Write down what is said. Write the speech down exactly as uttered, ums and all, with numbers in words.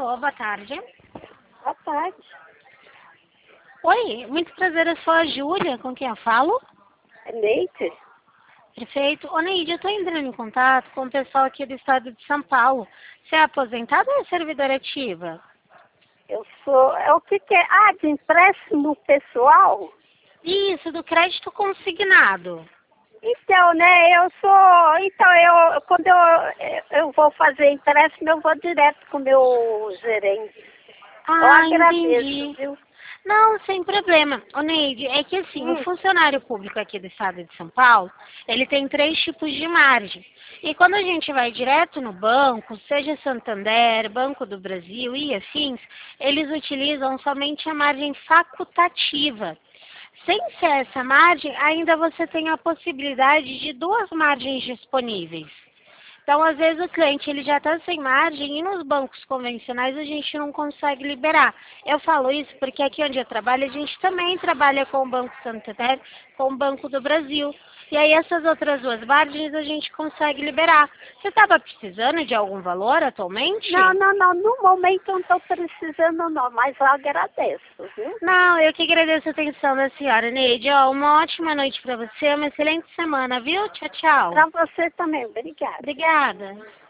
Alô, boa tarde. Boa tarde. Oi, muito prazer, eu sou a Júlia, com quem eu falo? É Neide? Perfeito. Ô, Neide, eu estou entrando em contato com o pessoal aqui do estado de São Paulo. Você é aposentada ou é servidora ativa? Eu sou... É o que que é? Ah, de empréstimo pessoal? Isso, do crédito consignado. Então, né, eu sou... Então, eu, quando eu, eu vou fazer empréstimo, eu vou direto com o meu gerente. Eu Ah, agradeço, entendi. viu? Não, sem problema. Ô, Neide, é que assim, o Hum, funcionário público aqui do estado de São Paulo, ele tem três tipos de margem. E quando a gente vai direto no banco, seja Santander, Banco do Brasil e afins, eles utilizam somente a margem facultativa. Sem ser essa margem, ainda você tem a possibilidade de duas margens disponíveis. Então, às vezes, o cliente ele já está sem margem e nos bancos convencionais a gente não consegue liberar. Eu falo isso porque aqui onde eu trabalho, a gente também trabalha com o Banco Santander, com o Banco do Brasil. E aí essas outras duas margens a gente consegue liberar. Você estava precisando de algum valor atualmente? Não, não, não. No momento eu não estou precisando, não. Mas eu agradeço, viu? Não, eu que agradeço a atenção da senhora, Neide. Ó, uma ótima noite para você, uma excelente semana, viu? Tchau, tchau. Para você também. Obrigada. Obrigada.